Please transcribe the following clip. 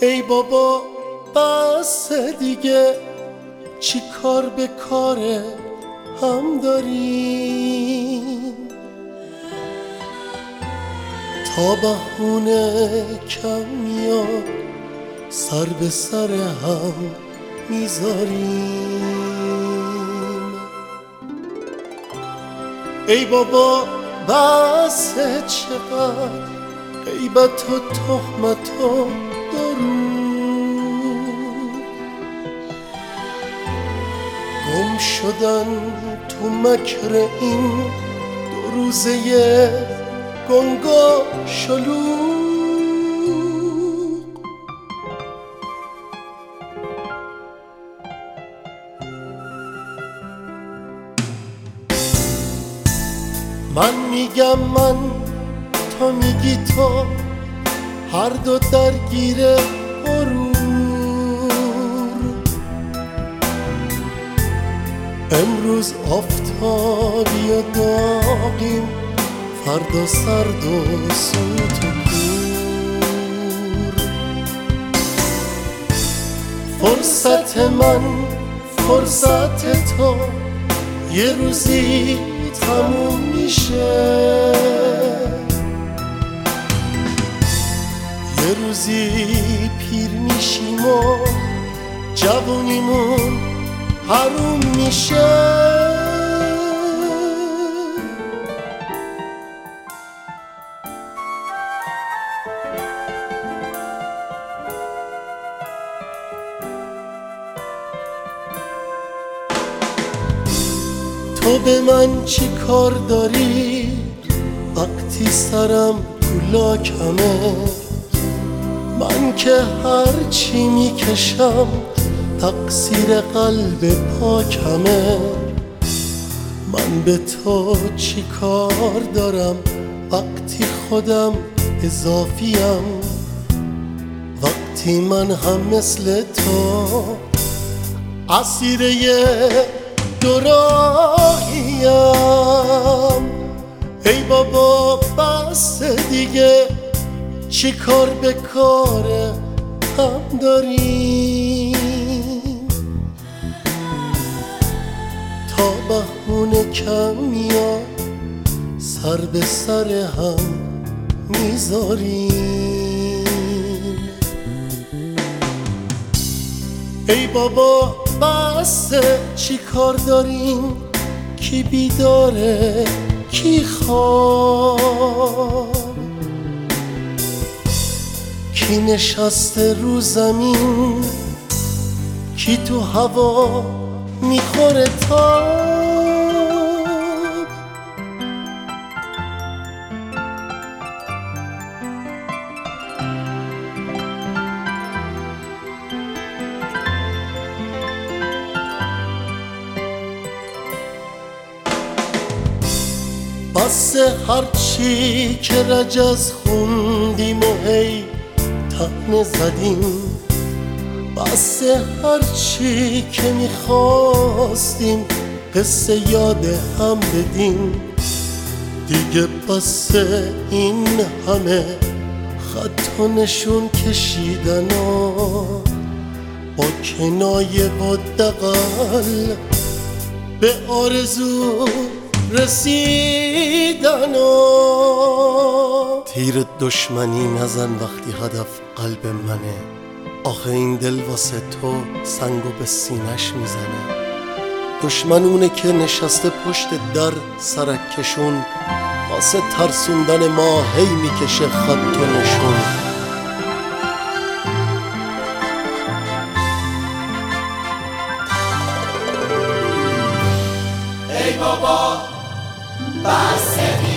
ای بابا بس دیگه، چی کار به کار هم داریم؟ تا بهونه کم میاد سر به سر هم میذاریم. ای بابا بس چقدر غیبت و تهمت و دروغ، گم شدن تو مکر این دو روزه گنگا شلوغ. من میگم من، تو میگی تو، هر دو درگیر غرور. امروز آفتابی و داغیم، فردا سرد و سوت و کور. فرصت من فرصت تو یه روزی تموم میشه، یه روزی پیر میشیم و جوونیمون حروم میشه. تو به من چی کار داری وقتی سرم تو لاکمه؟ من که هر چی میکشم تقصیر قلب پاکمه. من به تو چی کار دارم وقتی خودم اضافیم؟ وقتی من هم مثل تو اسیر دوراهیم. ای بابا بس دیگه، چی کار به کار هم داریم؟ تا بهونه کم میاد سر به سر هم میذاریم. ای بابا بس چی کار داریم؟ کی بیداره کی خواب؟ کی نشسته رو زمین؟ کی تو هوا میخوره تاب؟ بس هرچی که رجز خوندیم و هی طعنه زدیم، بس هرچی که میخواستیم قصه یاد هم بدیم. دیگه بس این همه خط و نشون کشیدن و با کنایه و دغل به آرزو رسیدن و تیر دشمنی نزن وقتی هدف قلب منه. آخه این دل واسه تو سنگو به سینش میزنه. دشمن اونه که نشسته پشت در سرک کشون، واسه ترسوندن ما هی میکشه خط و نشون. ای بابا بس